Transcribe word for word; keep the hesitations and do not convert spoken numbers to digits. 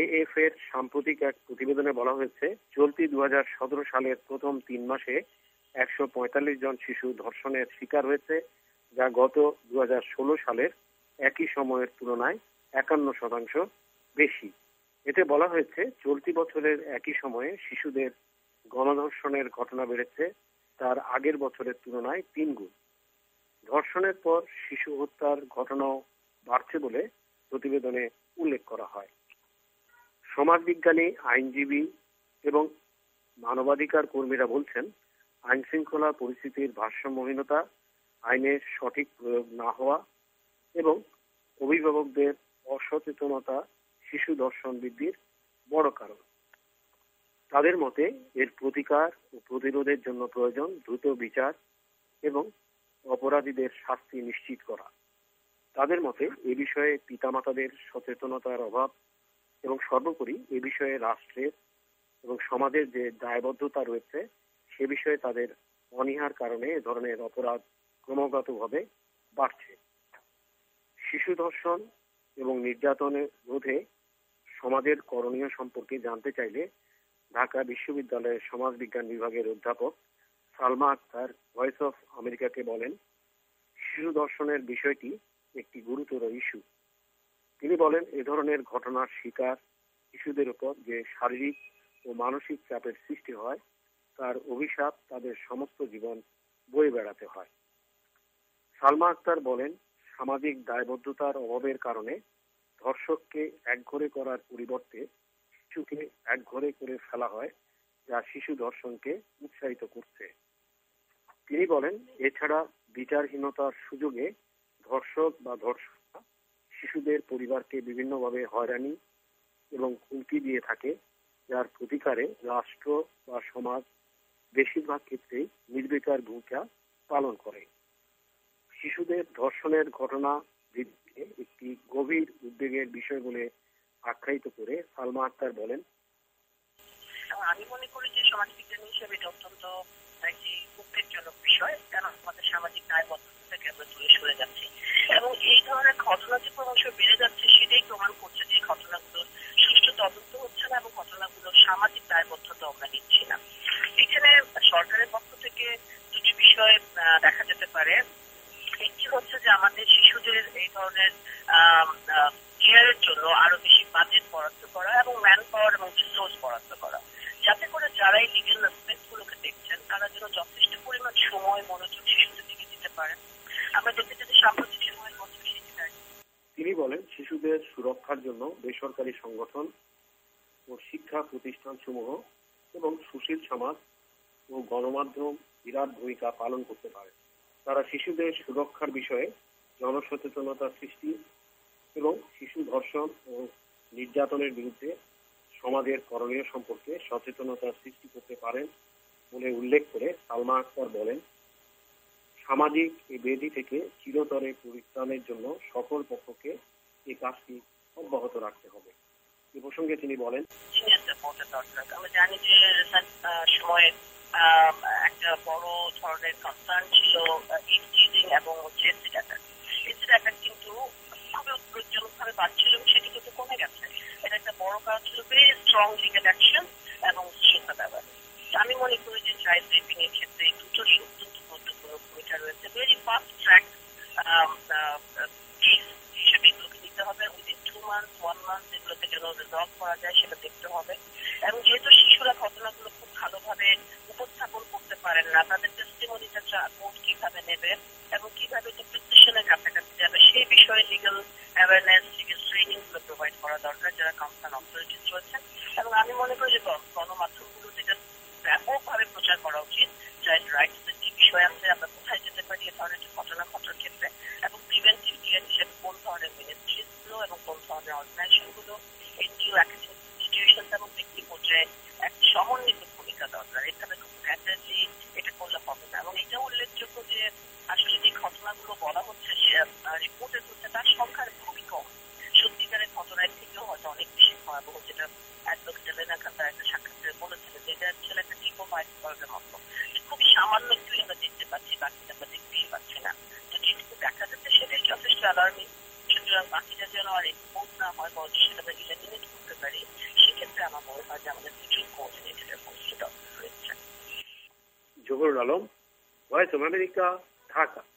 AF এর সাম্প্রতিক এক প্রতিবেদনে বলা হয়েছে, চলতি দু হাজার সতেরো সালের প্রথম তিন মাসে একশো পঁয়তাল্লিশ জন শিশু ধর্ষণের শিকার হয়েছে, যা গত দু হাজার ষোলো সালের একই সময়ের তুলনায় একান্ন শতাংশ বেশি। এতে বলা হয়েছে, চলতি বছরের একই সময়ে শিশুদের গণধর্ষণের ঘটনা বেড়েছে তার আগের বছরের তুলনায় তিন গুণ। ধর্ষণের পর শিশু হত্যার ঘটনাও বাড়ছে বলে প্রতিবেদনে উল্লেখ করা হয়। সমাজবিজ্ঞানী, আইনজীবী এবং মানবাধিকার কর্মীরা বলছেন, আইন শৃঙ্খলা পরিস্থিতির ভারসাম্যহীনতা, আইনের সঠিক প্রয়োগ না হওয়া এবং অভিভাবকদের অসচেতনতা শিশু ধর্ষণ বৃদ্ধির বড় কারণ। তাদের মতে এর প্রতিকার ও প্রতিরোধের জন্য প্রয়োজন দ্রুত বিচার এবং অপরাধীদের শাস্তি নিশ্চিত করা। তাদের মতে এ বিষয়ে পিতামাতাদের সচেতনতার অভাব এবং সর্বোপরি এ বিষয়ে রাষ্ট্রের এবং সমাজের যে দায়বদ্ধতা রয়েছে সে বিষয়ে তাদের অনীহার কারণে এ ধরনের অপরাধ ক্রমাগতভাবে বাড়ছে। শিশু ধর্ষণ এবং নির্যাতনের রোধে সমাজের করণীয় সম্পর্কে জানতে চাইলে ঢাকা বিশ্ববিদ্যালয়ের সমাজবিজ্ঞান বিভাগের অধ্যাপক সালমা আক্তার ভয়েস অফ আমেরিকাকে বলেন, শিশু ধর্ষণের বিষয়টি একটি গুরুতর ইস্যু। তিনি বলেন, এ ধরনের ঘটনার শিকার শিশুদের উপর যে শারীরিক ও মানসিক চাপের সৃষ্টি হয় তার অভিশাপ তাদের সমস্ত জীবন বয়ে বেড়াতে হয়। সালমা আক্তার বলেন, সামাজিক দায়বদ্ধতার অভাবের কারণে ধর্ষককে একঘরে করার পরিবর্তে শিশুকে একঘরে করে ফেলা হয়, যা শিশু ধর্ষণকে উৎসাহিত করছে। তিনি বলেন, এছাড়া বিচারহীনতার সুযোগে ধর্ষক বা ধর্ষকরা শিশুদের পরিবারকে বিভিন্নভাবে হয়রানি এবং হুমকি দিয়ে থাকে, যার প্রতিকারে রাষ্ট্র বা সমাজ বেশিরভাগ ক্ষেত্রেই নির্বিকার ভূমিকা পালন করে। শিশুদের ধর্ষণের ঘটনা বৃদ্ধিকে একটি গভীর উদ্বেগের বিষয় বলে আখ্যায়িত করে সালমা আক্তার বলেন, আমি মনে করি যে সমাজবিজ্ঞানী হিসেবে এটা অত্যন্ত একটি উদ্বেগজনক বিষয়, কারণ আমাদের সামাজিক দায়বদ্ধতা থেকে আমরা দূরে সরে যাচ্ছি এবং এই ধরনের ঘটনা যে ক্রমশ বেড়ে যাচ্ছে সেটাই প্রমাণ করছে যে ঘটনাগুলোর সুষ্ঠু তদন্ত হচ্ছে না এবং ঘটনাগুলোর সামাজিক দায়বদ্ধতা আমরা নিচ্ছি না। এখানে সরকারের পক্ষ থেকে দুটি বিষয় দেখা যেতে পারে। একটি হচ্ছে যে আমাদের শিশুদের এই ধরনের কেয়ারের জন্য আরো বেশি বাজেট বরাদ্দ করা এবং ম্যান পাওয়ার এবং রিসোর্স বরাদ্দ করা, যাতে করে যারা এই লিগ্যাল অ্যাসপেক্ট গুলোকে দেখছেন তারা যেন যথেষ্ট পরিমাণ সময় মনোযোগ শিশুদের দিকে দিতে পারেন। আমরা দেখতে যদি সাম্প্রতিক সময়ের মধ্যে তিনি বলেন, শিশুদের সুরক্ষার জন্য বেসরকারি সংগঠন ও শিক্ষা প্রতিষ্ঠান সমূহ এবং সুশীল সমাজ ও গণমাধ্যম বিরাট ভূমিকা পালন করতে পারে। তারা শিশুদের সুরক্ষার বিষয়ে জনসচেতনতা সৃষ্টি এবং শিশু ধর্ষণ ও নির্যাতনের বিরুদ্ধে সমাজের করণীয় সম্পর্কে সচেতনতা সৃষ্টি করতে পারেন বলে উল্লেখ করে সালমা আক্তার বলেন, সামাজিক এই ব্যাধি থেকে চিরতরে পরিত্রাণের জন্য সকল পক্ষকে এই কাজটি অব্যাহত রাখতে হবে। এ প্রসঙ্গে তিনি বলেন, আমরা জানি যে সময়ে একটা বড় ধরনের কনসার্ন ছিল ইভটিজিং এবং হচ্ছে এসিড অ্যাটাক। এসিড অ্যাটাক কিন্তু খুবই উদ্বেগজনকভাবে বাড়ছিল এবং সেটি কিন্তু কমে গেছে। এটা একটা বড় কারণ ছিল ভেরি স্ট্রং লিগ্যাল অ্যাকশন এবং শিক্ষা ব্যবহার। আমি মনে করি যে চাইল্ড রেপিং এর ক্ষেত্রে এই দুটোরই অত্যন্ত গুরুত্বপূর্ণ ভূমিকা রয়েছে। ভেরি ফাস্ট ট্র্যাক কেস হিসেবে এগুলোকে দিতে হবে, within two month one month এগুলোকে যেন রিজলভ করা যায় সেটা দেখতে হবে। এবং যেহেতু শিশুরা ঘটনাগুলো খুব ভালোভাবে উপস্থাপন করতে পারেন না, তাদের টেস্টিমনিটা কোর্ট কিভাবে নেবে এবং কিভাবে ডিপ্রেশনের কাছাকাছি যাবে সেই বিষয়ে লিগ্যাল অ্যাওয়ারনেস, লিগ্যাল ট্রেনিং গুলো প্রোভাইড করা দরকার যারা কনসার্ন অথরিটিস রয়েছেন। এবং আমি মনে করি যে গণমাধ্যমগুলো যেটা ব্যাপকভাবে প্রচার করা উচিত, চাইল্ড রাইটস এর কি বিষয় আছে, আমরা কোথায় যেতে পারি এ ধরনের ঘটনা ঘটার ক্ষেত্রে, এবং প্রিভেন্টিভ কেয়ার হিসেবে কোন ধরনের মিনিস্ট্রিজ গুলো এবং কোন ধরনের অর্গানাইজেশন গুলো, এনজিও, একাডেমিক ইনস্টিটিউশন এবং ব্যক্তি পর্যায়ে একটি সমন্বিত ভূমিকা দরকার। এখানে খুব ফ্যান্টাসি এটা করলে হবে না। এবং এটা উল্লেখযোগ্য যে আসলে যে ঘটনাগুলো বলা হচ্ছে রিপোর্টের হচ্ছে তার সংখ্যা খুবই কম। সত্যিকারের ঘটনার থেকেও হয়তো অনেক বেশি ভয়াবহ, যেটা অ্যাডভোকেট এলেনা খান তার একটা সাক্ষাৎকারে বলেছিলেন যে এটা ছিল একটা টিপ অফ আইসবার্গের মতো, খুবই সামান্য একটু আমরা দেখতে পাচ্ছি, বাকিটা আমরা দেখতেই পাচ্ছি না। তো যেটুকু দেখা যাচ্ছে সেটাই যথেষ্ট অ্যালার্মিং। সুতরাং বাকিটা যেন আর এক্সপোজ না হয় বা সেটা আমরা ইলিমিনেট করতে পারি আমার মনে হয় যে আমাদের প্রচুর কোঅর্ডিনেটেড পোস্টের দরকার রয়েছে। Zahurul Alam, voice of America, Dhaka.